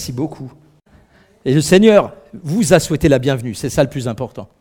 Merci beaucoup. Et le Seigneur vous a souhaité la bienvenue, c'est ça le plus important.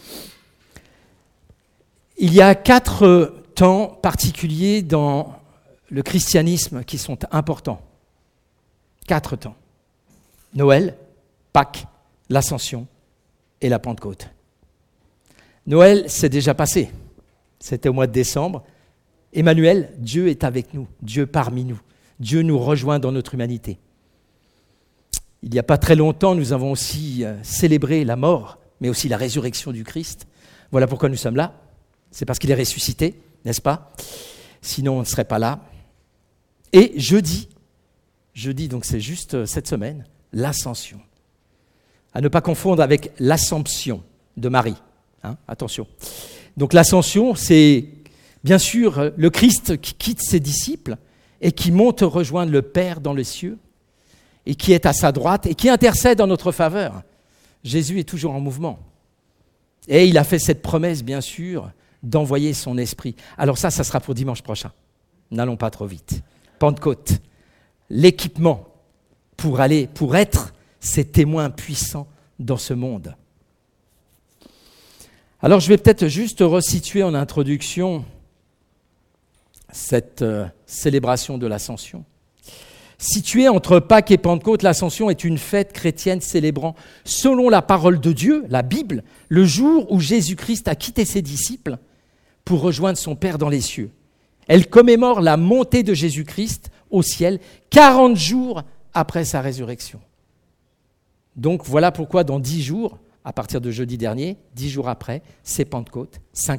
Il y a 4 temps particuliers dans le christianisme qui sont importants. 4 temps. Noël, Pâques, l'Ascension et la Pentecôte. Noël, c'est déjà passé. C'était au mois de décembre. Emmanuel, Dieu est avec nous, Dieu parmi nous. Dieu nous rejoint dans notre humanité. Il n'y a pas très longtemps, nous avons aussi célébré la mort, mais aussi la résurrection du Christ. Voilà pourquoi nous sommes là. C'est parce qu'il est ressuscité, n'est-ce pas? Sinon, on ne serait pas là. Et jeudi, donc c'est juste cette semaine, l'Ascension. À ne pas confondre avec l'Assomption de Marie. Attention. Donc l'Ascension, c'est bien sûr le Christ qui quitte ses disciples et qui monte rejoindre le Père dans les cieux et qui est à sa droite et qui intercède en notre faveur. Jésus est toujours en mouvement. Et il a fait cette promesse, bien sûr, d'envoyer son esprit. Alors ça sera pour dimanche prochain. N'allons pas trop vite. Pentecôte, l'équipement pour être ces témoins puissants dans ce monde. Alors je vais peut-être juste resituer en introduction cette célébration de l'Ascension. Située entre Pâques et Pentecôte, l'Ascension est une fête chrétienne célébrant, selon la parole de Dieu, la Bible, le jour où Jésus-Christ a quitté ses disciples pour rejoindre son Père dans les cieux. Elle commémore la montée de Jésus-Christ au ciel 40 jours après sa résurrection. Donc voilà pourquoi dans 10 jours, à partir de jeudi dernier, 10 jours après, c'est Pentecôte,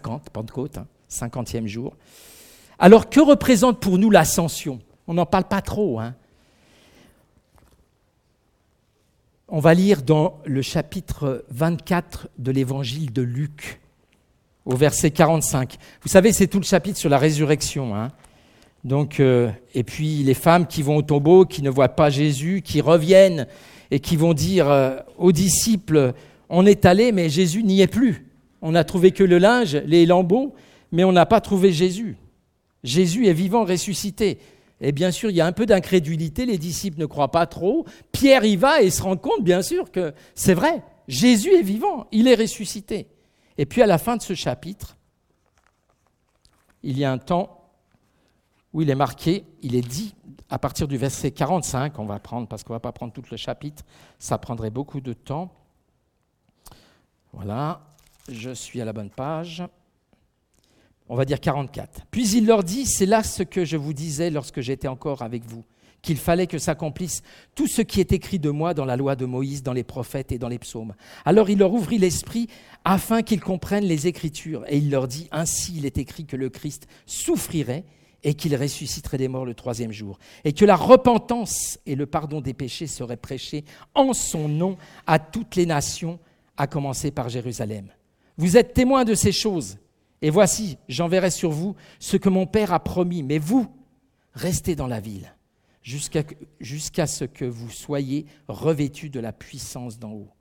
50e jour. Alors que représente pour nous l'Ascension? On n'en parle pas trop. On va lire dans le chapitre 24 de l'évangile de Luc, au verset 45. Vous savez, c'est tout le chapitre sur la résurrection. Donc, et puis les femmes qui vont au tombeau, qui ne voient pas Jésus, qui reviennent et qui vont dire aux disciples, on est allé, mais Jésus n'y est plus. On n'a trouvé que le linge, les lambeaux, mais on n'a pas trouvé Jésus. Jésus est vivant, ressuscité. Et bien sûr, il y a un peu d'incrédulité, les disciples ne croient pas trop. Pierre y va et se rend compte, bien sûr, que c'est vrai, Jésus est vivant, il est ressuscité. Et puis à la fin de ce chapitre, il y a un temps où il est marqué, il est dit, à partir du verset 45, on va prendre, parce qu'on ne va pas prendre tout le chapitre, ça prendrait beaucoup de temps. Voilà, je suis à la bonne page. On va dire 44. Puis il leur dit, c'est là ce que je vous disais lorsque j'étais encore avec vous, qu'il fallait que s'accomplisse tout ce qui est écrit de moi dans la loi de Moïse, dans les prophètes et dans les psaumes. Alors il leur ouvrit l'esprit afin qu'ils comprennent les Écritures. Et il leur dit, ainsi il est écrit que le Christ souffrirait et qu'il ressusciterait des morts le 3e jour. Et que la repentance et le pardon des péchés seraient prêchés en son nom à toutes les nations, à commencer par Jérusalem. Vous êtes témoins de ces choses. Et voici, j'enverrai sur vous ce que mon Père a promis. Mais vous, restez dans la ville, jusqu'à ce que vous soyez revêtus de la puissance d'en haut.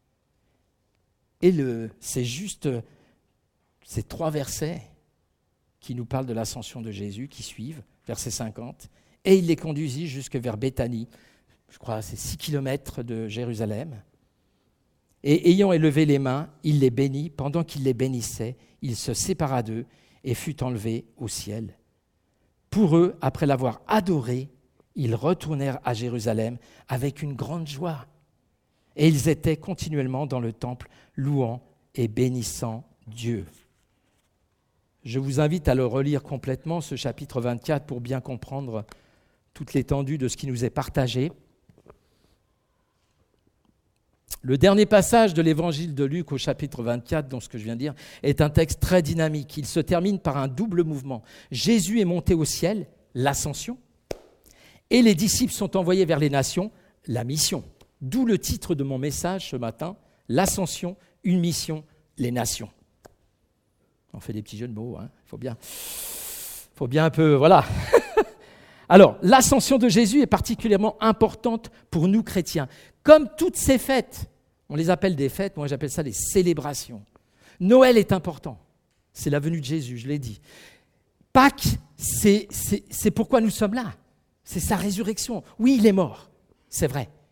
Et c'est juste ces 3 versets qui nous parlent de l'ascension de Jésus, qui suivent, verset 50. Et il les conduisit jusque vers Béthanie, je crois c'est 6 kilomètres de Jérusalem. Et ayant élevé les mains, il les bénit. Pendant qu'il les bénissait, il se sépara d'eux et fut enlevé au ciel. Pour eux, après l'avoir adoré, ils retournèrent à Jérusalem avec une grande joie. Et ils étaient continuellement dans le temple, louant et bénissant Dieu. Je vous invite à le relire complètement, ce chapitre 24, pour bien comprendre toute l'étendue de ce qui nous est partagé. Le dernier passage de l'évangile de Luc au chapitre 24, dans ce que je viens de dire, est un texte très dynamique. Il se termine par un double mouvement. Jésus est monté au ciel, l'ascension, et les disciples sont envoyés vers les nations, la mission. D'où le titre de mon message ce matin, l'ascension, une mission, les nations. On fait des petits jeux de mots, faut bien un peu, voilà. Alors, l'ascension de Jésus est particulièrement importante pour nous chrétiens. Comme toutes ces fêtes, on les appelle des fêtes, moi j'appelle ça des célébrations. Noël est important, c'est la venue de Jésus, je l'ai dit. Pâques, c'est pourquoi nous sommes là, c'est sa résurrection. Oui, il est mort, c'est vrai,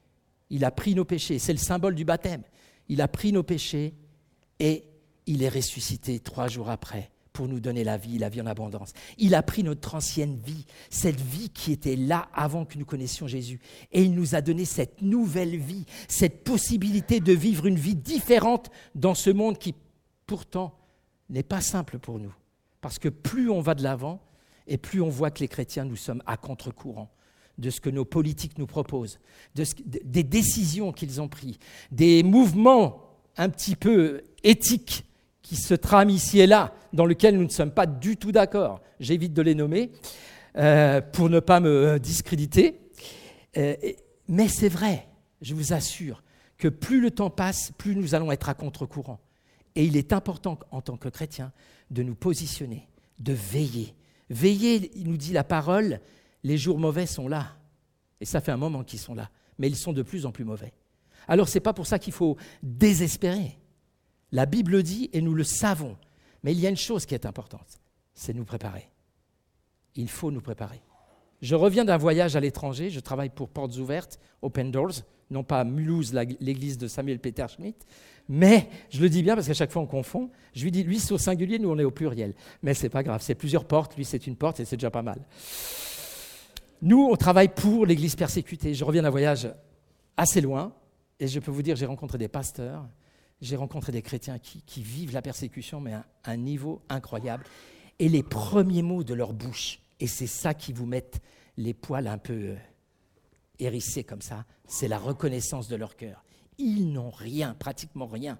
Il a pris nos péchés. C'est le symbole du baptême. Il a pris nos péchés et il est ressuscité 3 jours après pour nous donner la vie en abondance. Il a pris notre ancienne vie, cette vie qui était là avant que nous connaissions Jésus. Et il nous a donné cette nouvelle vie, cette possibilité de vivre une vie différente dans ce monde qui, pourtant, n'est pas simple pour nous. Parce que plus on va de l'avant et plus on voit que les chrétiens, nous sommes à contre-courant de ce que nos politiques nous proposent, des décisions qu'ils ont prises, des mouvements un petit peu éthiques qui se trament ici et là, dans lesquels nous ne sommes pas du tout d'accord. J'évite de les nommer pour ne pas me discréditer. Mais c'est vrai, je vous assure, que plus le temps passe, plus nous allons être à contre-courant. Et il est important, en tant que chrétiens, de nous positionner, de veiller. Veiller, il nous dit la parole, les jours mauvais sont là. Et ça fait un moment qu'ils sont là. Mais ils sont de plus en plus mauvais. Alors, ce n'est pas pour ça qu'il faut désespérer. La Bible dit, et nous le savons, mais il y a une chose qui est importante, c'est nous préparer. Il faut nous préparer. Je reviens d'un voyage à l'étranger, je travaille pour Portes Ouvertes, Open Doors, non pas à Mulhouse, l'église de Samuel Peter Schmidt, mais je le dis bien parce qu'à chaque fois on confond. Je lui dis, lui c'est au singulier, nous on est au pluriel. Mais c'est pas grave, c'est plusieurs portes, lui c'est une porte et c'est déjà pas mal. Nous, on travaille pour l'église persécutée. Je reviens d'un voyage assez loin et je peux vous dire, j'ai rencontré des pasteurs, j'ai rencontré des chrétiens qui vivent la persécution, mais à un niveau incroyable. Et les premiers mots de leur bouche, et c'est ça qui vous met les poils un peu hérissés comme ça, c'est la reconnaissance de leur cœur. Ils n'ont rien, pratiquement rien.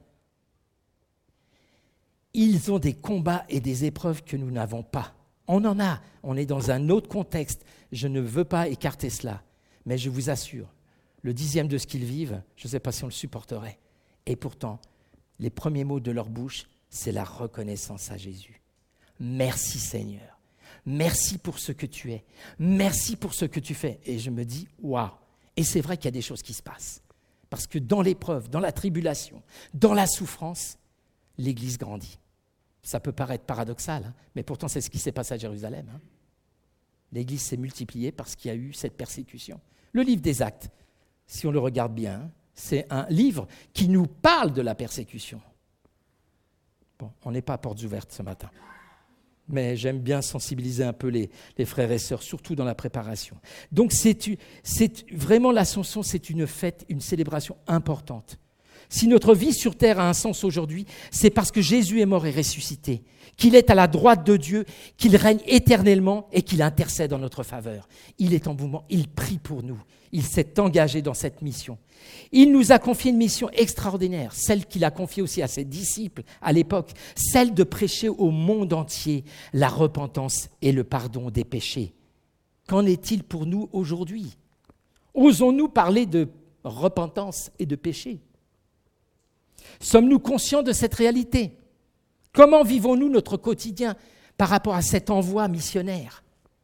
Ils ont des combats et des épreuves que nous n'avons pas. On en a, on est dans un autre contexte. Je ne veux pas écarter cela, mais je vous assure, le 10e de ce qu'ils vivent, je ne sais pas si on le supporterait. Et pourtant, les premiers mots de leur bouche, c'est la reconnaissance à Jésus. Merci Seigneur. Merci pour ce que tu es. Merci pour ce que tu fais. Et je me dis, waouh. Et c'est vrai qu'il y a des choses qui se passent. Parce que dans l'épreuve, dans la tribulation, dans la souffrance, l'Église grandit. Ça peut paraître paradoxal, hein, mais pourtant c'est ce qui s'est passé à Jérusalem. Hein. L'Église s'est multipliée parce qu'il y a eu cette persécution. Le livre des Actes, si on le regarde bien, hein, c'est un livre qui nous parle de la persécution. Bon, on n'est pas à Portes Ouvertes ce matin. Mais j'aime bien sensibiliser un peu les frères et sœurs, surtout dans la préparation. Donc c'est vraiment l'Ascension, c'est une fête, une célébration importante. Si notre vie sur terre a un sens aujourd'hui, c'est parce que Jésus est mort et ressuscité, qu'il est à la droite de Dieu, qu'il règne éternellement et qu'il intercède en notre faveur. Il est en mouvement, il prie pour nous, il s'est engagé dans cette mission. Il nous a confié une mission extraordinaire, celle qu'il a confiée aussi à ses disciples à l'époque, celle de prêcher au monde entier la repentance et le pardon des péchés. Qu'en est-il pour nous aujourd'hui ? Osons-nous parler de repentance et de péché ? Sommes-nous conscients de cette réalité ? Comment vivons-nous notre quotidien par rapport à cet envoi missionnaire ?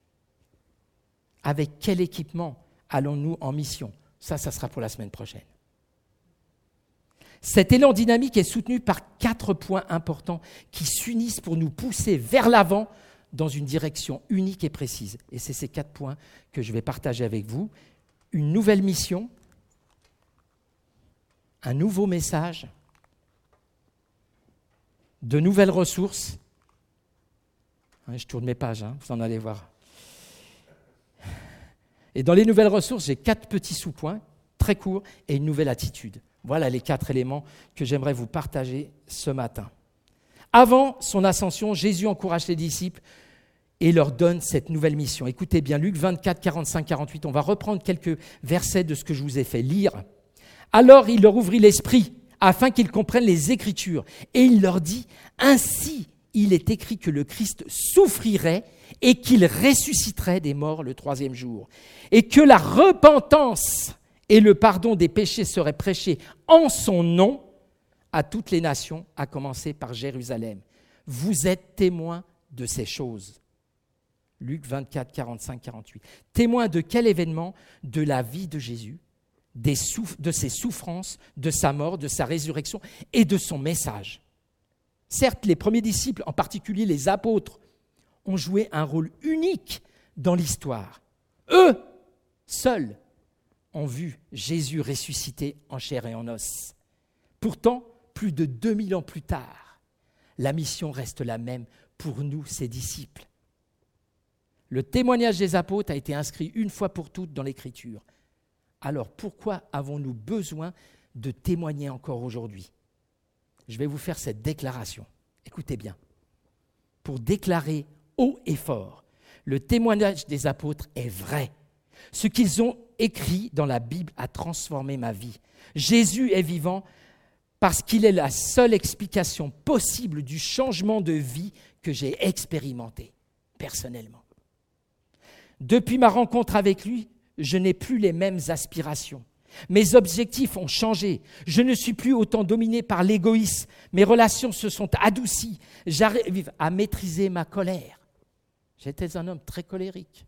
Avec quel équipement allons-nous en mission ? Ça sera pour la semaine prochaine. Cet élan dynamique est soutenu par 4 points importants qui s'unissent pour nous pousser vers l'avant dans une direction unique et précise. Et c'est ces 4 points que je vais partager avec vous. Une nouvelle mission, un nouveau message, de nouvelles ressources. Je tourne mes pages, hein, vous en allez voir. Et dans les nouvelles ressources, j'ai 4 petits sous-points, très courts, et une nouvelle attitude. Voilà les 4 éléments que j'aimerais vous partager ce matin. Avant son ascension, Jésus encourage les disciples et leur donne cette nouvelle mission. Écoutez bien, Luc 24, 45, 48, on va reprendre quelques versets de ce que je vous ai fait lire. Alors il leur ouvrit l'esprit, afin qu'ils comprennent les Écritures. Et il leur dit, ainsi il est écrit que le Christ souffrirait et qu'il ressusciterait des morts le 3e jour. Et que la repentance et le pardon des péchés seraient prêchés en son nom à toutes les nations, à commencer par Jérusalem. Vous êtes témoins de ces choses. Luc 24, 45, 48. Témoins de quel événement ? De la vie de Jésus, de ses souffrances, de sa mort, de sa résurrection et de son message. Certes, les premiers disciples, en particulier les apôtres, ont joué un rôle unique dans l'histoire. Eux, seuls, ont vu Jésus ressuscité en chair et en os. Pourtant, plus de 2000 ans plus tard, la mission reste la même pour nous, ses disciples. Le témoignage des apôtres a été inscrit une fois pour toutes dans l'Écriture. Alors pourquoi avons-nous besoin de témoigner encore aujourd'hui ? Je vais vous faire cette déclaration. Écoutez bien. Pour déclarer haut et fort, le témoignage des apôtres est vrai. Ce qu'ils ont écrit dans la Bible a transformé ma vie. Jésus est vivant parce qu'il est la seule explication possible du changement de vie que j'ai expérimenté personnellement. Depuis ma rencontre avec lui, je n'ai plus les mêmes aspirations. Mes objectifs ont changé. Je ne suis plus autant dominé par l'égoïsme. Mes relations se sont adoucies. J'arrive à maîtriser ma colère. J'étais un homme très colérique.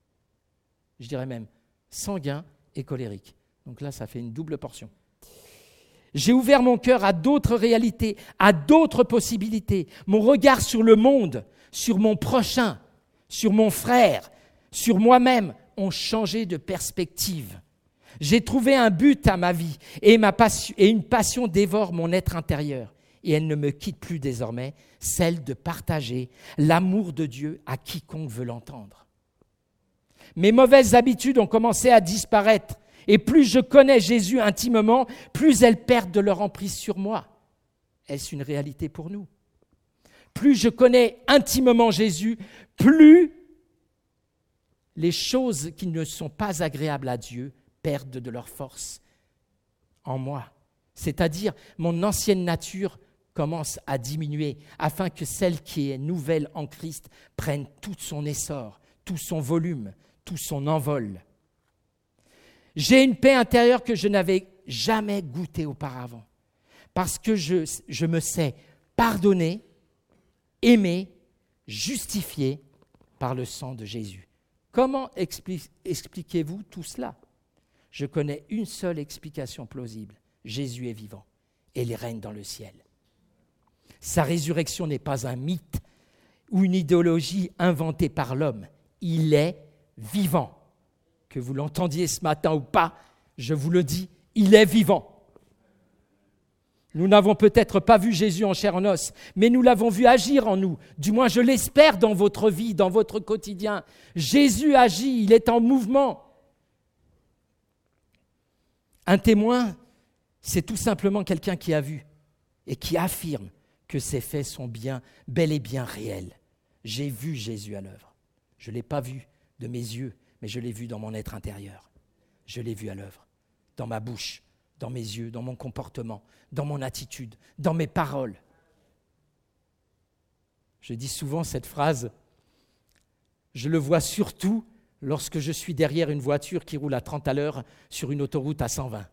Je dirais même sanguin et colérique. Donc là, ça fait une double portion. J'ai ouvert mon cœur à d'autres réalités, à d'autres possibilités. Mon regard sur le monde, sur mon prochain, sur mon frère, sur moi-même ont changé de perspective. J'ai trouvé un but à ma vie et une passion dévore mon être intérieur. Et elle ne me quitte plus désormais, celle de partager l'amour de Dieu à quiconque veut l'entendre. Mes mauvaises habitudes ont commencé à disparaître. Et plus je connais Jésus intimement, plus elles perdent de leur emprise sur moi. Est-ce une réalité pour nous ? Plus je connais intimement Jésus, plus les choses qui ne sont pas agréables à Dieu perdent de leur force en moi. C'est-à-dire, mon ancienne nature commence à diminuer afin que celle qui est nouvelle en Christ prenne tout son essor, tout son volume, tout son envol. J'ai une paix intérieure que je n'avais jamais goûtée auparavant parce que je me sais pardonné, aimé, justifié par le sang de Jésus. Comment expliquez-vous tout cela ? Je connais une seule explication plausible. Jésus est vivant et il règne dans le ciel. Sa résurrection n'est pas un mythe ou une idéologie inventée par l'homme. Il est vivant. Que vous l'entendiez ce matin ou pas, je vous le dis, il est vivant. Nous n'avons peut-être pas vu Jésus en chair et en os, mais nous l'avons vu agir en nous. Du moins, je l'espère dans votre vie, dans votre quotidien. Jésus agit, il est en mouvement. Un témoin, c'est tout simplement quelqu'un qui a vu et qui affirme que ces faits sont bel et bien réels. J'ai vu Jésus à l'œuvre. Je ne l'ai pas vu de mes yeux, mais je l'ai vu dans mon être intérieur. Je l'ai vu à l'œuvre, dans ma bouche, dans mes yeux, dans mon comportement, dans mon attitude, dans mes paroles. Je dis souvent cette phrase, je le vois surtout lorsque je suis derrière une voiture qui roule à 30 à l'heure sur une autoroute à 120.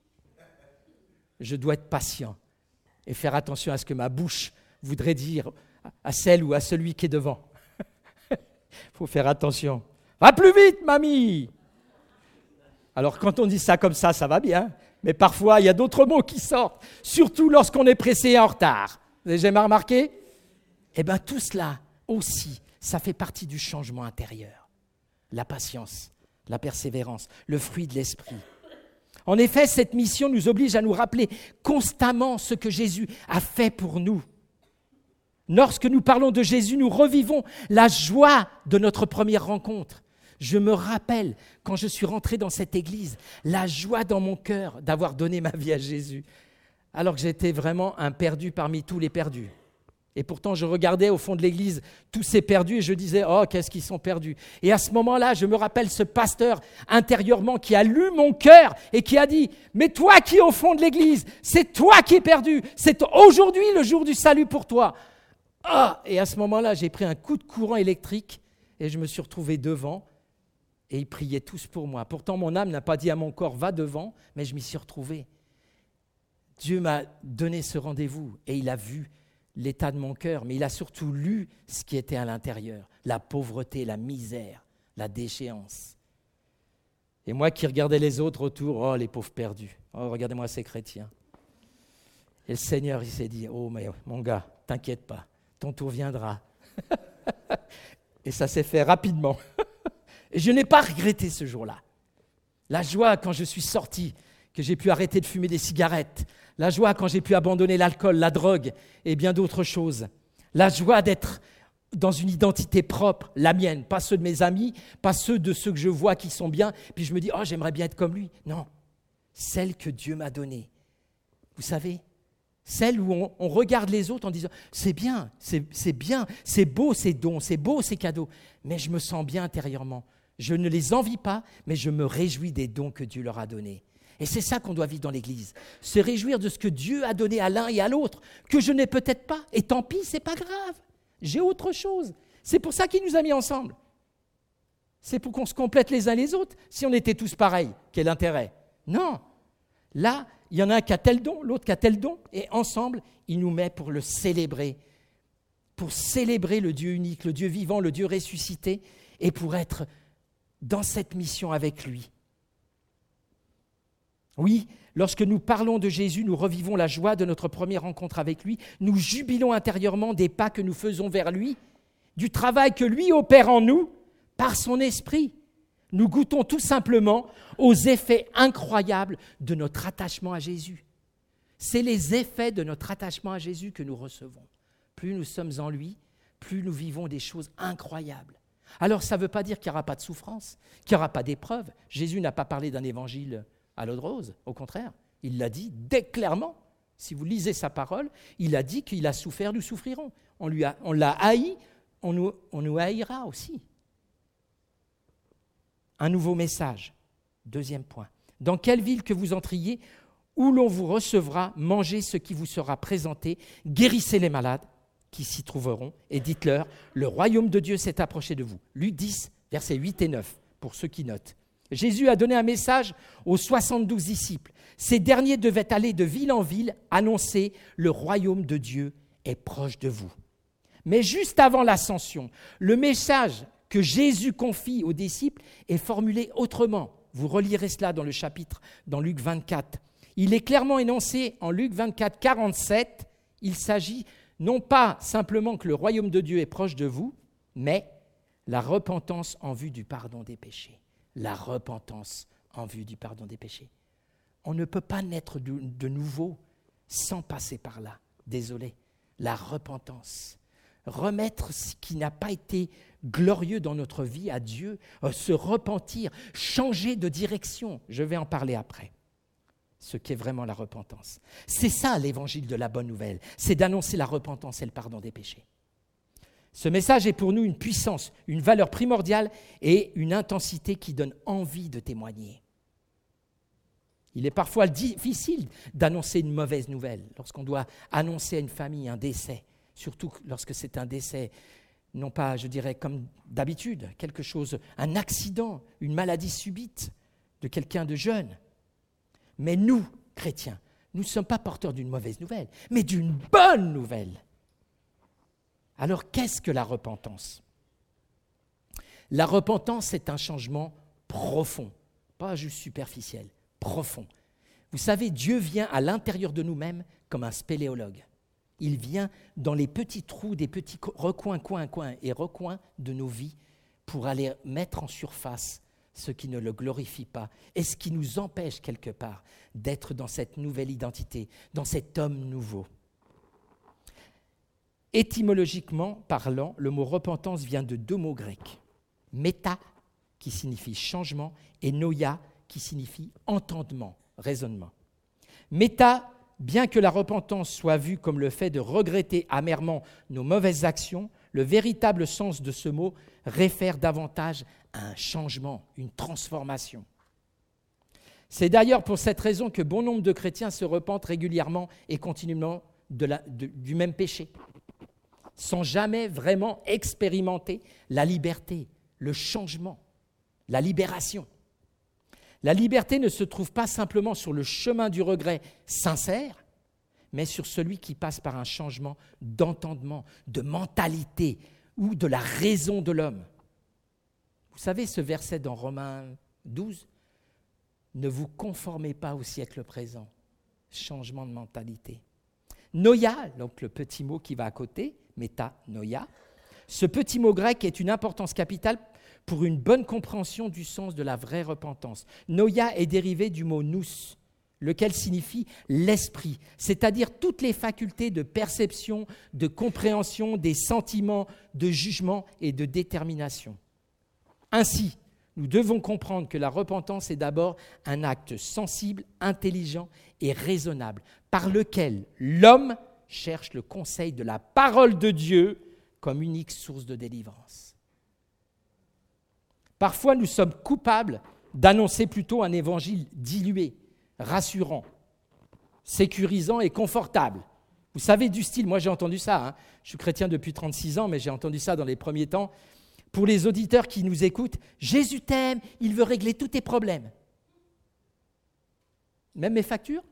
Je dois être patient et faire attention à ce que ma bouche voudrait dire à celle ou à celui qui est devant. Il faut faire attention. Va plus vite, mamie! Alors, quand on dit ça comme ça va bien. Mais parfois, il y a d'autres mots qui sortent, surtout lorsqu'on est pressé et en retard. Vous avez jamais remarqué ? Eh bien, tout cela aussi, ça fait partie du changement intérieur. La patience, la persévérance, le fruit de l'esprit. En effet, cette mission nous oblige à nous rappeler constamment ce que Jésus a fait pour nous. Lorsque nous parlons de Jésus, nous revivons la joie de notre première rencontre. Je me rappelle, quand je suis rentré dans cette église, la joie dans mon cœur d'avoir donné ma vie à Jésus, alors que j'étais vraiment un perdu parmi tous les perdus. Et pourtant, je regardais au fond de l'église tous ces perdus et je disais « Oh, qu'est-ce qu'ils sont perdus !» Et à ce moment-là, je me rappelle ce pasteur intérieurement qui a lu mon cœur et qui a dit « Mais toi qui es au fond de l'église, c'est toi qui es perdu, c'est aujourd'hui le jour du salut pour toi !» Et à ce moment-là, j'ai pris un coup de courant électrique et je me suis retrouvé devant. Et ils priaient tous pour moi. Pourtant, mon âme n'a pas dit à mon corps, va devant, mais je m'y suis retrouvé. Dieu m'a donné ce rendez-vous et il a vu l'état de mon cœur, mais il a surtout lu ce qui était à l'intérieur, la pauvreté, la misère, la déchéance. Et moi qui regardais les autres autour, oh les pauvres perdus, oh regardez-moi ces chrétiens. Et le Seigneur, il s'est dit, oh mais mon gars, t'inquiète pas, ton tour viendra. Et ça s'est fait rapidement. Et je n'ai pas regretté ce jour-là. La joie quand je suis sorti, que j'ai pu arrêter de fumer des cigarettes. La joie quand j'ai pu abandonner l'alcool, la drogue et bien d'autres choses. La joie d'être dans une identité propre, la mienne, pas ceux de mes amis, pas ceux de ceux que je vois qui sont bien, puis je me dis « Oh, j'aimerais bien être comme lui ». Non, celle que Dieu m'a donnée. Vous savez, celle où on regarde les autres en disant « C'est bien, c'est beau ces dons, c'est beau ces cadeaux », mais je me sens bien intérieurement. Je ne les envie pas, mais je me réjouis des dons que Dieu leur a donnés. Et c'est ça qu'on doit vivre dans l'Église, se réjouir de ce que Dieu a donné à l'un et à l'autre, que je n'ai peut-être pas, et tant pis, c'est pas grave. J'ai autre chose. C'est pour ça qu'il nous a mis ensemble. C'est pour qu'on se complète les uns les autres. Si on était tous pareils, quel intérêt? Non. Là, il y en a un qui a tel don, l'autre qui a tel don, et ensemble, il nous met pour le célébrer, pour célébrer le Dieu unique, le Dieu vivant, le Dieu ressuscité, et pour être dans cette mission avec lui. Oui, lorsque nous parlons de Jésus, nous revivons la joie de notre première rencontre avec lui. Nous jubilons intérieurement des pas que nous faisons vers lui, du travail que lui opère en nous par son esprit. Nous goûtons tout simplement aux effets incroyables de notre attachement à Jésus. C'est les effets de notre attachement à Jésus que nous recevons. Plus nous sommes en lui, plus nous vivons des choses incroyables. Alors ça ne veut pas dire qu'il n'y aura pas de souffrance, qu'il n'y aura pas d'épreuve. Jésus n'a pas parlé d'un évangile à l'eau de rose, au contraire, il l'a dit dès clairement. Si vous lisez sa parole, il a dit qu'il a souffert, nous souffrirons. On l'a haï, on nous haïra aussi. Un nouveau message, deuxième point. Dans quelle ville que vous entriez, où l'on vous recevra, mangez ce qui vous sera présenté, guérissez les malades qui s'y trouveront, et dites-leur, le royaume de Dieu s'est approché de vous. Luc 10, versets 8 et 9, pour ceux qui notent. Jésus a donné un message aux 72 disciples. Ces derniers devaient aller de ville en ville annoncer « Le royaume de Dieu est proche de vous ». Mais juste avant l'ascension, le message que Jésus confie aux disciples est formulé autrement. Vous relirez cela dans le chapitre, dans Luc 24. Il est clairement énoncé en Luc 24, 47. Il s'agit non pas simplement que le royaume de Dieu est proche de vous, mais la repentance en vue du pardon des péchés. La repentance en vue du pardon des péchés. On ne peut pas naître de nouveau sans passer par là. Désolé. La repentance. Remettre ce qui n'a pas été glorieux dans notre vie à Dieu, se repentir, changer de direction. Je vais en parler après. Ce qu'est vraiment la repentance. C'est ça l'évangile de la bonne nouvelle. C'est d'annoncer la repentance et le pardon des péchés. Ce message est pour nous une puissance, une valeur primordiale et une intensité qui donne envie de témoigner. Il est parfois difficile d'annoncer une mauvaise nouvelle lorsqu'on doit annoncer à une famille un décès, surtout lorsque c'est un décès, non pas, je dirais, comme d'habitude, quelque chose, un accident, une maladie subite de quelqu'un de jeune. Mais nous, chrétiens, nous ne sommes pas porteurs d'une mauvaise nouvelle, mais d'une bonne nouvelle. Alors, qu'est-ce que la repentance? La repentance, c'est un changement profond, pas juste superficiel, profond. Vous savez, Dieu vient à l'intérieur de nous-mêmes comme un spéléologue. Il vient dans les petits trous, des petits recoins de nos vies pour aller mettre en surface ce qui ne le glorifie pas et ce qui nous empêche quelque part d'être dans cette nouvelle identité, dans cet homme nouveau. Étymologiquement parlant, le mot repentance vient de deux mots grecs. Méta, qui signifie changement, et noia, qui signifie entendement, raisonnement. Méta, bien que la repentance soit vue comme le fait de regretter amèrement nos mauvaises actions, le véritable sens de ce mot réfère davantage à un changement, une transformation. C'est d'ailleurs pour cette raison que bon nombre de chrétiens se repentent régulièrement et continuellement du même péché, sans jamais vraiment expérimenter la liberté, le changement, la libération. La liberté ne se trouve pas simplement sur le chemin du regret sincère, mais sur celui qui passe par un changement d'entendement, de mentalité ou de la raison de l'homme. Vous savez ce verset dans Romains 12 ? Ne vous conformez pas au siècle présent. Changement de mentalité. Noia, donc le petit mot qui va à côté, méta, noia. Ce petit mot grec est une importance capitale pour une bonne compréhension du sens de la vraie repentance. Noia est dérivé du mot nous, lequel signifie l'esprit, c'est-à-dire toutes les facultés de perception, de compréhension, des sentiments, de jugement et de détermination. Ainsi, nous devons comprendre que la repentance est d'abord un acte sensible, intelligent et raisonnable, par lequel l'homme cherche le conseil de la parole de Dieu comme unique source de délivrance. Parfois, nous sommes coupables d'annoncer plutôt un évangile dilué, rassurant, sécurisant et confortable. Vous savez, du style, moi j'ai entendu ça, je suis chrétien depuis 36 ans, mais j'ai entendu ça dans les premiers temps. Pour les auditeurs qui nous écoutent, Jésus t'aime, il veut régler tous tes problèmes. Même mes factures?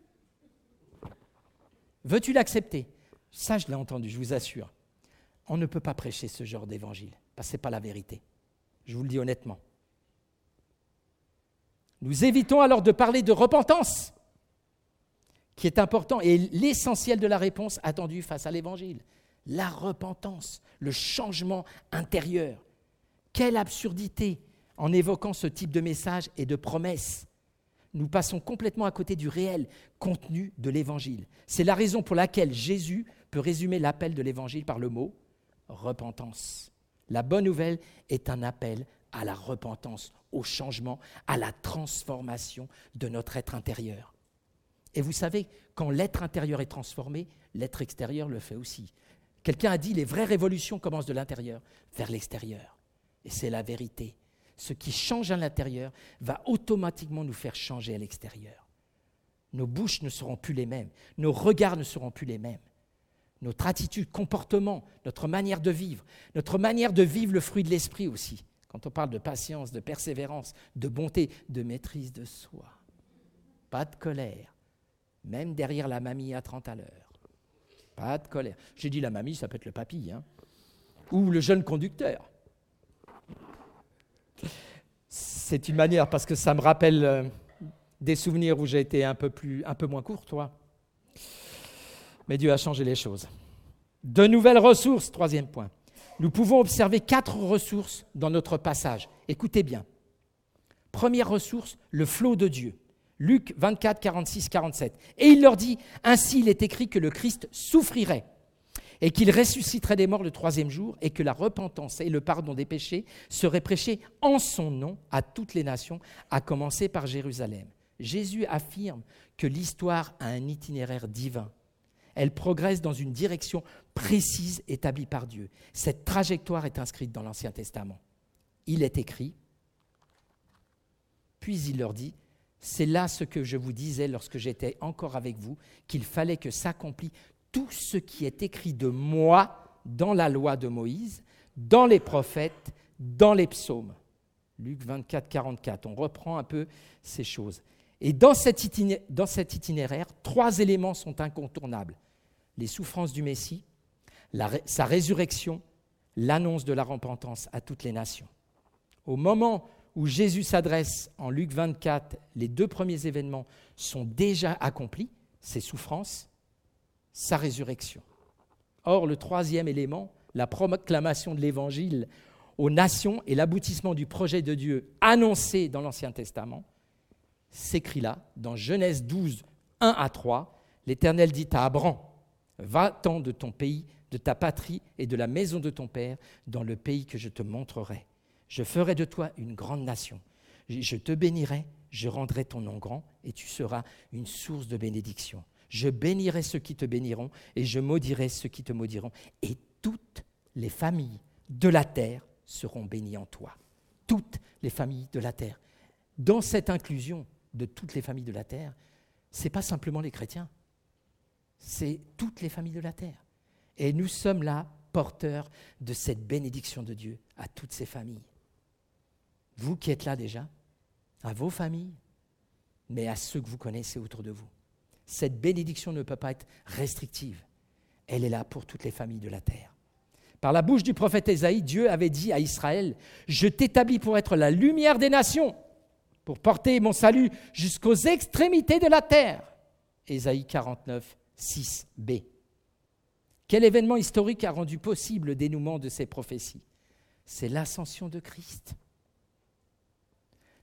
Veux-tu l'accepter? Ça, je l'ai entendu, je vous assure. On ne peut pas prêcher ce genre d'évangile, parce que ce n'est pas la vérité. Je vous le dis honnêtement. Nous évitons alors de parler de repentance, qui est important et l'essentiel de la réponse attendue face à l'évangile. La repentance, le changement intérieur. Quelle absurdité en évoquant ce type de message et de promesses. Nous passons complètement à côté du réel contenu de l'évangile. C'est la raison pour laquelle Jésus peut résumer l'appel de l'évangile par le mot repentance. La bonne nouvelle est un appel à la repentance, au changement, à la transformation de notre être intérieur. Et vous savez, quand l'être intérieur est transformé, l'être extérieur le fait aussi. Quelqu'un a dit, les vraies révolutions commencent de l'intérieur vers l'extérieur. Et c'est la vérité. Ce qui change à l'intérieur va automatiquement nous faire changer à l'extérieur. Nos bouches ne seront plus les mêmes, nos regards ne seront plus les mêmes. Notre attitude, comportement, notre manière de vivre le fruit de l'esprit aussi. Quand on parle de patience, de persévérance, de bonté, de maîtrise de soi. Pas de colère, même derrière la mamie à 30 à l'heure. Pas de colère. J'ai dit la mamie, ça peut être le papy, ou le jeune conducteur. C'est une manière, parce que ça me rappelle des souvenirs où j'ai été un peu moins courtois. Mais Dieu a changé les choses. De nouvelles ressources, troisième point. Nous pouvons observer 4 ressources dans notre passage. Écoutez bien. Première ressource, le flot de Dieu. Luc 24, 46, 47. Et il leur dit, ainsi il est écrit que le Christ souffrirait et qu'il ressusciterait des morts le 3e jour et que la repentance et le pardon des péchés seraient prêchés en son nom à toutes les nations, à commencer par Jérusalem. Jésus affirme que l'histoire a un itinéraire divin. Elle progresse dans une direction précise établie par Dieu. Cette trajectoire est inscrite dans l'Ancien Testament. Il est écrit, puis il leur dit, c'est là ce que je vous disais lorsque j'étais encore avec vous, qu'il fallait que s'accomplisse tout ce qui est écrit de moi dans la loi de Moïse, dans les prophètes, dans les psaumes. Luc 24, 44, on reprend un peu ces choses. Et dans cet itinéraire, 3 éléments sont incontournables. Les souffrances du Messie, sa résurrection, l'annonce de la repentance à toutes les nations. Au moment où Jésus s'adresse en Luc 24, les 2 premiers événements sont déjà accomplis, ses souffrances, sa résurrection. Or, le 3e élément, la proclamation de l'Évangile aux nations et l'aboutissement du projet de Dieu annoncé dans l'Ancien Testament, s'écrit là, dans Genèse 12, 1 à 3, l'Éternel dit à Abraham, « Va-t'en de ton pays, de ta patrie et de la maison de ton père, dans le pays que je te montrerai. Je ferai de toi une grande nation. Je te bénirai, je rendrai ton nom grand, et tu seras une source de bénédiction. Je bénirai ceux qui te béniront, et je maudirai ceux qui te maudiront. Et toutes les familles de la terre seront bénies en toi. » Toutes les familles de la terre. Dans cette inclusion de toutes les familles de la terre, ce n'est pas simplement les chrétiens, c'est toutes les familles de la terre. Et nous sommes là, porteurs de cette bénédiction de Dieu à toutes ces familles. Vous qui êtes là déjà, à vos familles, mais à ceux que vous connaissez autour de vous. Cette bénédiction ne peut pas être restrictive. Elle est là pour toutes les familles de la terre. Par la bouche du prophète Ésaïe, Dieu avait dit à Israël, « Je t'établis pour être la lumière des nations, pour porter mon salut jusqu'aux extrémités de la terre. » Ésaïe 49, 6b. Quel événement historique a rendu possible le dénouement de ces prophéties? C'est l'ascension de Christ.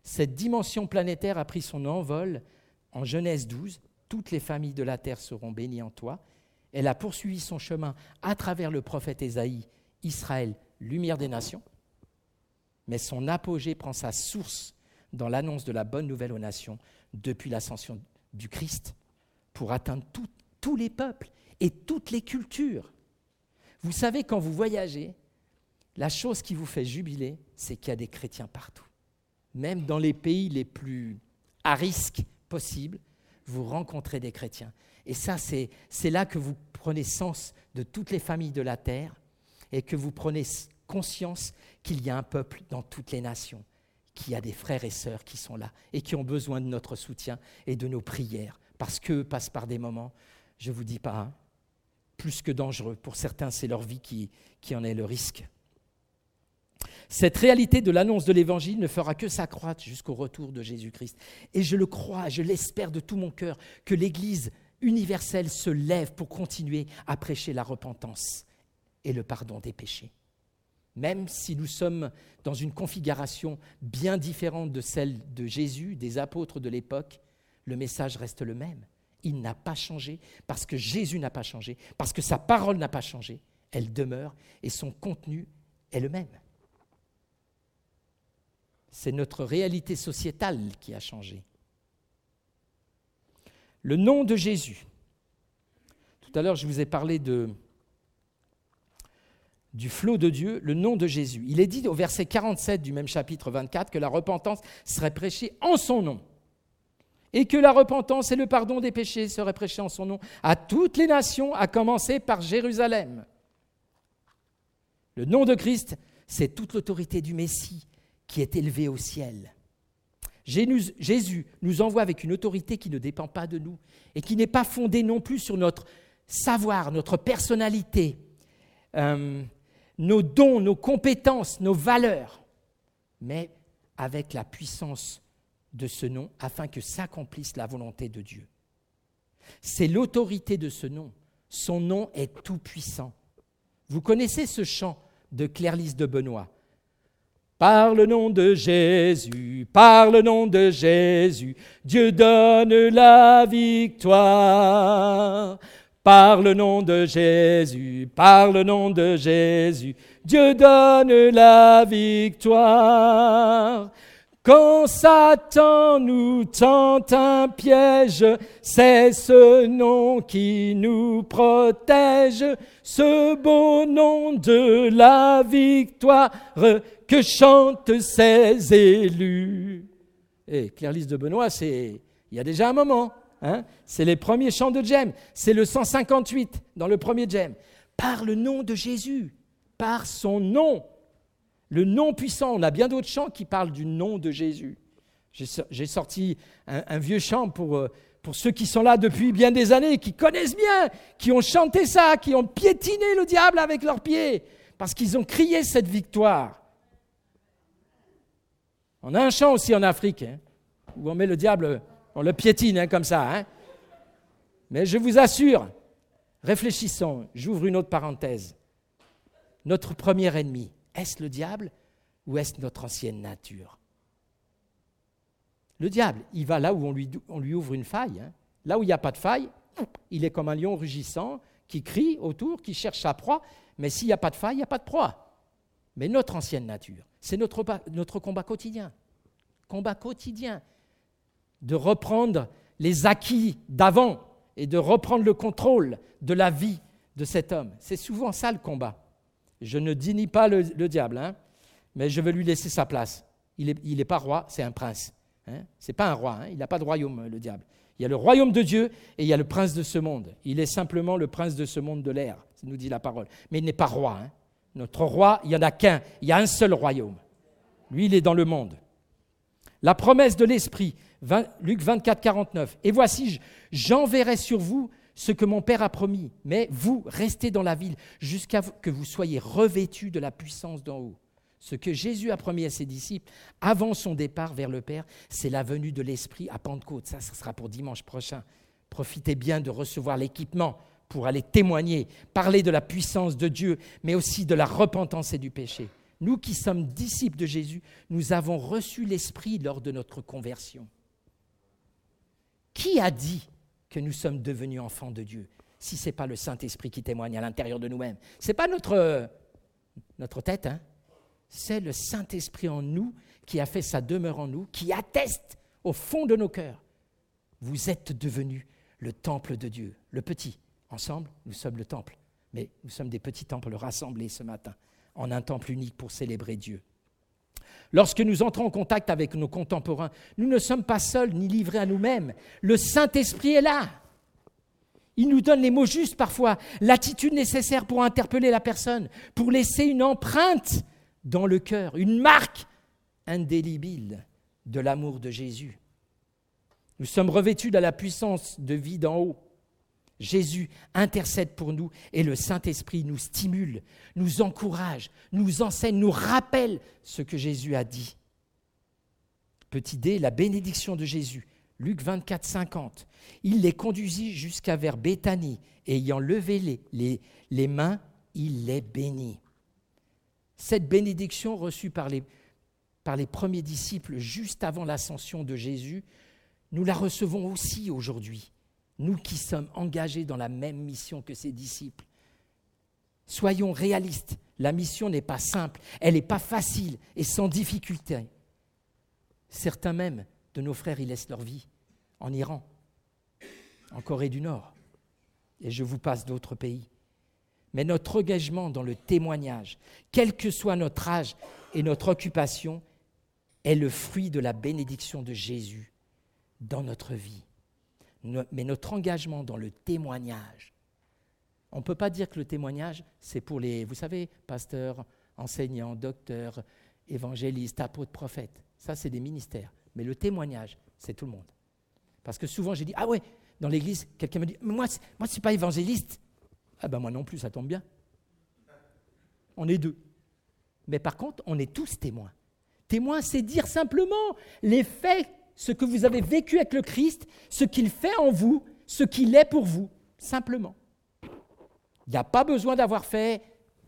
Cette dimension planétaire a pris son envol en Genèse 12. Toutes les familles de la terre seront bénies en toi. Elle a poursuivi son chemin à travers le prophète Ésaïe, Israël, lumière des nations. Mais son apogée prend sa source dans l'annonce de la bonne nouvelle aux nations depuis l'ascension du Christ pour atteindre tous les peuples et toutes les cultures. Vous savez, quand vous voyagez, la chose qui vous fait jubiler, c'est qu'il y a des chrétiens partout. Même dans les pays les plus à risque possible, vous rencontrez des chrétiens. Et ça, c'est là que vous prenez sens de toutes les familles de la terre et que vous prenez conscience qu'il y a un peuple dans toutes les nations, qu'il y a des frères et sœurs qui sont là et qui ont besoin de notre soutien et de nos prières, parce qu'eux passent par des moments, je ne vous dis pas, plus que dangereux. Pour certains, c'est leur vie qui en est le risque. Cette réalité de l'annonce de l'Évangile ne fera que s'accroître jusqu'au retour de Jésus-Christ. Et je le crois, je l'espère de tout mon cœur, que l'Église universelle se lève pour continuer à prêcher la repentance et le pardon des péchés. Même si nous sommes dans une configuration bien différente de celle de Jésus, des apôtres de l'époque, le message reste le même. Il n'a pas changé parce que Jésus n'a pas changé, parce que sa parole n'a pas changé. Elle demeure et son contenu est le même. C'est notre réalité sociétale qui a changé. Le nom de Jésus. Tout à l'heure, je vous ai parlé du flot de Dieu, le nom de Jésus. Il est dit au verset 47 du même chapitre 24 que la repentance serait prêchée en son nom et que la repentance et le pardon des péchés seraient prêchés en son nom à toutes les nations, à commencer par Jérusalem. Le nom de Christ, c'est toute l'autorité du Messie qui est élevée au ciel. Jésus nous envoie avec une autorité qui ne dépend pas de nous et qui n'est pas fondée non plus sur notre savoir, notre personnalité, nos dons, nos compétences, nos valeurs, mais avec la puissance de ce nom afin que s'accomplisse la volonté de Dieu. C'est l'autorité de ce nom. Son nom est tout-puissant. Vous connaissez ce chant de Claire-Lise de Benoît. Par le nom de Jésus, par le nom de Jésus, Dieu donne la victoire. Par le nom de Jésus, par le nom de Jésus, Dieu donne la victoire. Quand Satan nous tente un piège, c'est ce nom qui nous protège, ce beau nom de la victoire que chantent ses élus. Et Claire-Lise de Benoît, il y a déjà un moment. C'est les premiers chants de Jem. C'est le 158 dans le premier Jem. Par le nom de Jésus, par son nom. Le nom puissant, on a bien d'autres chants qui parlent du nom de Jésus. J'ai sorti un vieux chant pour ceux qui sont là depuis bien des années, qui connaissent bien, qui ont chanté ça, qui ont piétiné le diable avec leurs pieds, parce qu'ils ont crié cette victoire. On a un chant aussi en Afrique, où on met le diable, on le piétine comme ça. Mais je vous assure, réfléchissons, j'ouvre une autre parenthèse. Notre premier ennemi, est-ce le diable ou est-ce notre ancienne nature? Le diable, il va là où on lui ouvre une faille. Là où il n'y a pas de faille, il est comme un lion rugissant qui crie autour, qui cherche sa proie. Mais s'il n'y a pas de faille, il n'y a pas de proie. Mais notre ancienne nature, c'est notre combat quotidien. Combat quotidien de reprendre les acquis d'avant et de reprendre le contrôle de la vie de cet homme. C'est souvent ça le combat. Je ne dénie pas le diable, mais je veux lui laisser sa place. Il n'est pas roi, c'est un prince. Ce n'est pas un roi, il n'a pas de royaume, le diable. Il y a le royaume de Dieu et il y a le prince de ce monde. Il est simplement le prince de ce monde de l'air, ça nous dit la parole. Mais il n'est pas roi. Notre roi, il n'y en a qu'un, il y a un seul royaume. Lui, il est dans le monde. La promesse de l'Esprit, Luc 24, 49. « Et voici, j'enverrai sur vous ce que mon Père a promis, mais vous, restez dans la ville jusqu'à que vous soyez revêtus de la puissance d'en haut. » Ce que Jésus a promis à ses disciples avant son départ vers le Père, c'est la venue de l'Esprit à Pentecôte. Ça sera pour dimanche prochain. Profitez bien de recevoir l'équipement pour aller témoigner, parler de la puissance de Dieu, mais aussi de la repentance et du péché. Nous qui sommes disciples de Jésus, nous avons reçu l'Esprit lors de notre conversion. Qui a dit que nous sommes devenus enfants de Dieu si ce n'est pas le Saint-Esprit qui témoigne à l'intérieur de nous-mêmes? Ce n'est pas notre tête, hein? C'est le Saint-Esprit en nous qui a fait sa demeure en nous, qui atteste au fond de nos cœurs. Vous êtes devenus le temple de Dieu. Le petit, ensemble, nous sommes le temple. Mais nous sommes des petits temples rassemblés ce matin en un temple unique pour célébrer Dieu. Lorsque nous entrons en contact avec nos contemporains, nous ne sommes pas seuls ni livrés à nous-mêmes. Le Saint-Esprit est là. Il nous donne les mots justes parfois, l'attitude nécessaire pour interpeller la personne, pour laisser une empreinte dans le cœur, une marque indélébile de l'amour de Jésus. Nous sommes revêtus de la puissance de vie d'en haut. Jésus intercède pour nous et le Saint-Esprit nous stimule, nous encourage, nous enseigne, nous rappelle ce que Jésus a dit. Petit D, la bénédiction de Jésus. Luc 24, 50. Il les conduisit jusqu'à vers Béthanie et ayant levé les mains, il les bénit. Cette bénédiction reçue par les premiers disciples juste avant l'ascension de Jésus, nous la recevons aussi aujourd'hui. Nous qui sommes engagés dans la même mission que ces disciples. Soyons réalistes, la mission n'est pas simple, elle n'est pas facile et sans difficulté. Certains même de nos frères y laissent leur vie, en Iran, en Corée du Nord, et je vous passe d'autres pays. Mais notre engagement dans le témoignage, quel que soit notre âge et notre occupation, est le fruit de la bénédiction de Jésus dans notre vie. Mais notre engagement dans le témoignage, on ne peut pas dire que le témoignage, c'est pour les, vous savez, pasteurs, enseignants, docteurs, évangélistes, apôtres, prophètes. Ça, c'est des ministères. Mais le témoignage, c'est tout le monde. Parce que souvent, j'ai dit, ah ouais, dans l'église, quelqu'un me dit, moi, je ne suis pas évangéliste. Ah ben moi non plus, ça tombe bien. On est deux. Mais par contre, on est tous témoins. Témoins, c'est dire simplement les faits, ce que vous avez vécu avec le Christ, ce qu'il fait en vous, ce qu'il est pour vous, simplement. Il n'y a pas besoin d'avoir fait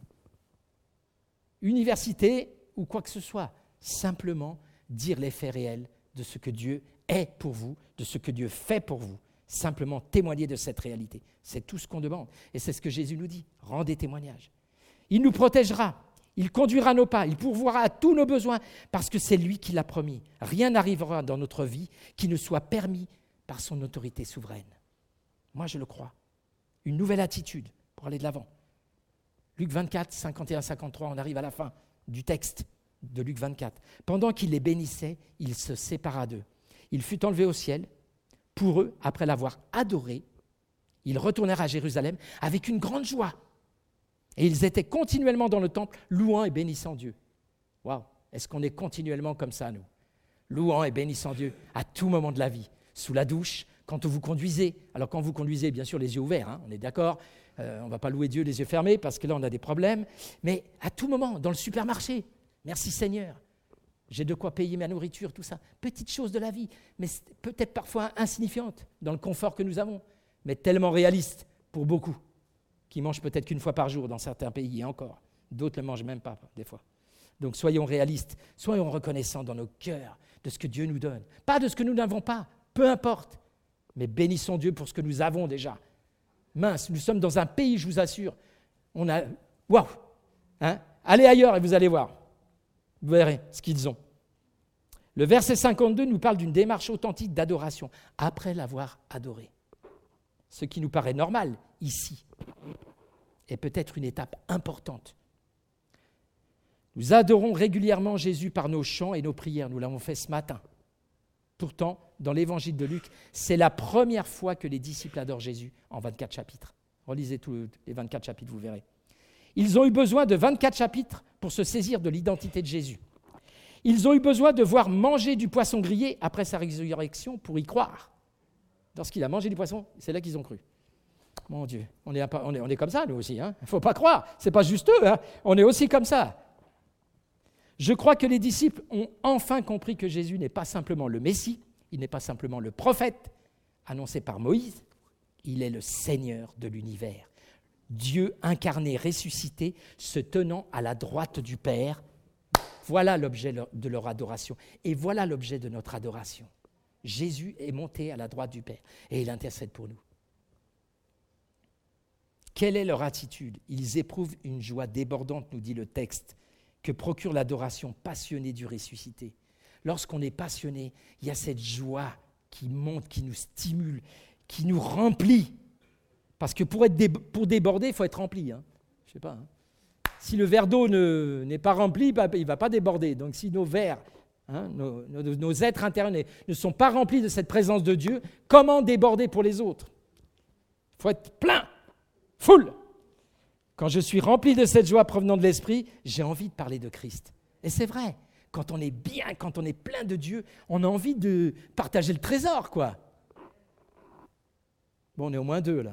université ou quoi que ce soit. Simplement dire les faits réels de ce que Dieu est pour vous, de ce que Dieu fait pour vous. Simplement témoigner de cette réalité. C'est tout ce qu'on demande. Et c'est ce que Jésus nous dit. Rendez témoignage. Il nous protégera. Il conduira nos pas, il pourvoira à tous nos besoins parce que c'est lui qui l'a promis. Rien n'arrivera dans notre vie qui ne soit permis par son autorité souveraine. Moi, je le crois. Une nouvelle attitude pour aller de l'avant. Luc 24, 51, 53, on arrive à la fin du texte de Luc 24. Pendant qu'il les bénissait, il se sépara d'eux. Il fut enlevé au ciel. Pour eux, après l'avoir adoré, ils retournèrent à Jérusalem avec une grande joie. Et ils étaient continuellement dans le temple, louant et bénissant Dieu. Waouh! Est-ce qu'on est continuellement comme ça, nous? Louant et bénissant Dieu à tout moment de la vie. Sous la douche, quand vous conduisez. Alors quand vous conduisez, bien sûr, les yeux ouverts, hein, on est d'accord. On ne va pas louer Dieu les yeux fermés parce que là, on a des problèmes. Mais à tout moment, dans le supermarché, merci Seigneur. J'ai de quoi payer ma nourriture, tout ça. Petites choses de la vie, mais peut-être parfois insignifiantes dans le confort que nous avons, mais tellement réalistes pour beaucoup, qui mangent peut-être qu'une fois par jour dans certains pays, et encore. D'autres ne le mangent même pas, des fois. Donc soyons réalistes, soyons reconnaissants dans nos cœurs de ce que Dieu nous donne. Pas de ce que nous n'avons pas, peu importe, mais bénissons Dieu pour ce que nous avons déjà. Mince, nous sommes dans un pays, je vous assure, on a... Waouh, hein? Allez ailleurs et vous allez voir. Vous verrez ce qu'ils ont. Le verset 52 nous parle d'une démarche authentique d'adoration, après l'avoir adoré. Ce qui nous paraît normal ici est peut-être une étape importante. Nous adorons régulièrement Jésus par nos chants et nos prières. Nous l'avons fait ce matin. Pourtant, dans l'évangile de Luc, c'est la première fois que les disciples adorent Jésus en 24 chapitres. Relisez tous les 24 chapitres, vous verrez. Ils ont eu besoin de 24 chapitres pour se saisir de l'identité de Jésus. Ils ont eu besoin de voir manger du poisson grillé après sa résurrection pour y croire. Lorsqu'il a mangé du poisson, c'est là qu'ils ont cru. Mon Dieu, on est comme ça, nous aussi. Il ne faut pas croire, ce n'est pas juste eux, on est aussi comme ça. Je crois que les disciples ont enfin compris que Jésus n'est pas simplement le Messie, il n'est pas simplement le prophète annoncé par Moïse, il est le Seigneur de l'univers. Dieu incarné, ressuscité, se tenant à la droite du Père Voilà l'objet de leur adoration. Et voilà l'objet de notre adoration. Jésus est monté à la droite du Père et il intercède pour nous. Quelle est leur attitude ? Ils éprouvent une joie débordante, nous dit le texte, que procure l'adoration passionnée du ressuscité. Lorsqu'on est passionné, il y a cette joie qui monte, qui nous stimule, qui nous remplit. Parce que pour déborder, il faut être rempli. Hein. Je sais pas. Hein. Si le verre d'eau n'est pas rempli, il ne va pas déborder. Donc si nos verres, nos êtres intérieurs ne sont pas remplis de cette présence de Dieu, comment déborder pour les autres ? Il faut être plein, full. Quand je suis rempli de cette joie provenant de l'Esprit, j'ai envie de parler de Christ. Et c'est vrai, quand on est bien, quand on est plein de Dieu, on a envie de partager le trésor, quoi. Bon, on est au moins 2, là.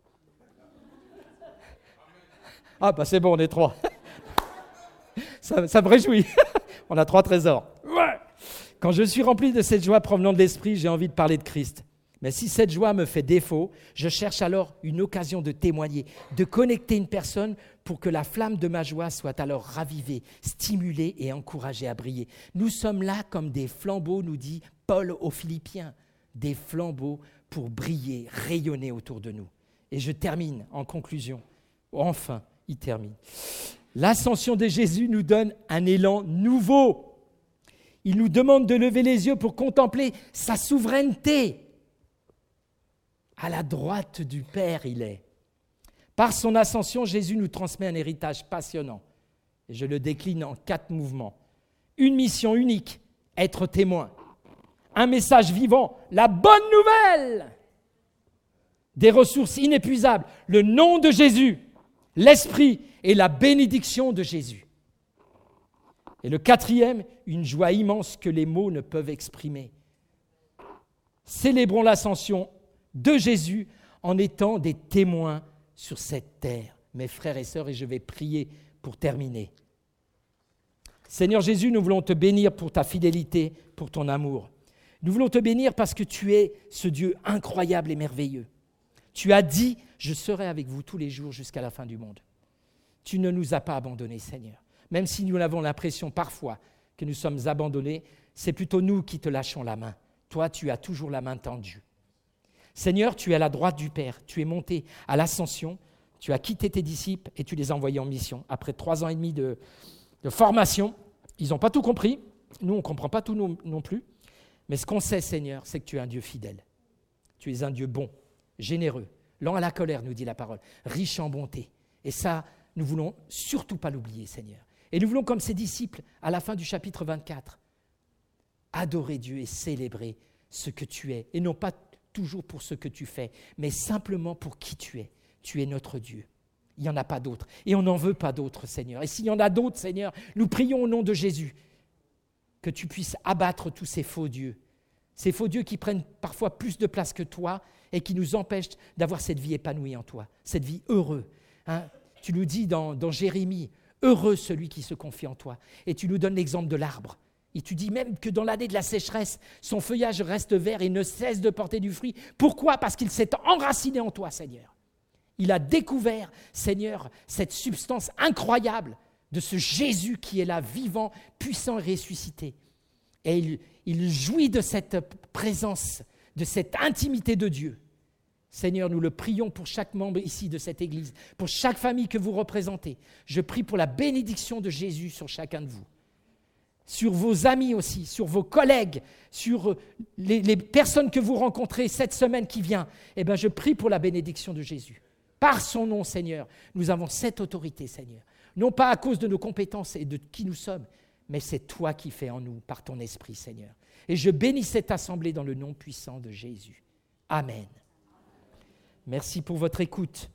Ah, bah c'est bon, on est 3. Ça me réjouit. On a 3 trésors. Ouais. Quand je suis rempli de cette joie provenant de l'Esprit, j'ai envie de parler de Christ. Mais si cette joie me fait défaut, je cherche alors une occasion de témoigner, de connecter une personne pour que la flamme de ma joie soit alors ravivée, stimulée et encouragée à briller. Nous sommes là comme des flambeaux, nous dit Paul aux Philippiens, des flambeaux pour briller, rayonner autour de nous. Et je termine en conclusion. Enfin, il termine. L'ascension de Jésus nous donne un élan nouveau. Il nous demande de lever les yeux pour contempler sa souveraineté. À la droite du Père, il est. Par son ascension, Jésus nous transmet un héritage passionnant. Et je le décline en 4 mouvements. Une mission unique, être témoin. Un message vivant, la bonne nouvelle. Des ressources inépuisables, le nom de Jésus, l'Esprit et la bénédiction de Jésus. Et le 4e, une joie immense que les mots ne peuvent exprimer. Célébrons l'ascension de Jésus en étant des témoins sur cette terre. Mes frères et sœurs, et je vais prier pour terminer. Seigneur Jésus, nous voulons te bénir pour ta fidélité, pour ton amour. Nous voulons te bénir parce que tu es ce Dieu incroyable et merveilleux. Tu as dit, je serai avec vous tous les jours jusqu'à la fin du monde. Tu ne nous as pas abandonnés, Seigneur. Même si nous avons l'impression parfois que nous sommes abandonnés, c'est plutôt nous qui te lâchons la main. Toi, tu as toujours la main tendue. Seigneur, tu es à la droite du Père, tu es monté à l'ascension, tu as quitté tes disciples et tu les as envoyés en mission. Après 3 ans et demi de formation, ils n'ont pas tout compris, nous on ne comprend pas tout non plus, mais ce qu'on sait, Seigneur, c'est que tu es un Dieu fidèle. Tu es un Dieu bon, généreux, lent à la colère, nous dit la parole, riche en bonté. Et ça, nous ne voulons surtout pas l'oublier, Seigneur. Et nous voulons, comme ces disciples, à la fin du chapitre 24, adorer Dieu et célébrer ce que tu es, et non pas toujours pour ce que tu fais, mais simplement pour qui tu es. Tu es notre Dieu. Il n'y en a pas d'autre. Et on n'en veut pas d'autres, Seigneur. Et s'il y en a d'autres, Seigneur, nous prions au nom de Jésus que tu puisses abattre tous ces faux dieux. Ces faux dieux qui prennent parfois plus de place que toi et qui nous empêchent d'avoir cette vie épanouie en toi, cette vie heureuse. Hein? Tu nous dis dans Jérémie, heureux celui qui se confie en toi. Et tu nous donnes l'exemple de l'arbre. Et tu dis même que dans l'année de la sécheresse, son feuillage reste vert et ne cesse de porter du fruit. Pourquoi ? Parce qu'il s'est enraciné en toi, Seigneur. Il a découvert, Seigneur, cette substance incroyable de ce Jésus qui est là, vivant, puissant et ressuscité. Et il jouit de cette présence, de cette intimité de Dieu. Seigneur, nous le prions pour chaque membre ici de cette Église, pour chaque famille que vous représentez. Je prie pour la bénédiction de Jésus sur chacun de vous. Sur vos amis aussi, sur vos collègues, sur les personnes que vous rencontrez cette semaine qui vient. Eh bien, je prie pour la bénédiction de Jésus. Par son nom, Seigneur, nous avons cette autorité, Seigneur. Non pas à cause de nos compétences et de qui nous sommes, mais c'est toi qui fais en nous, par ton esprit, Seigneur. Et je bénis cette assemblée dans le nom puissant de Jésus. Amen. Merci pour votre écoute.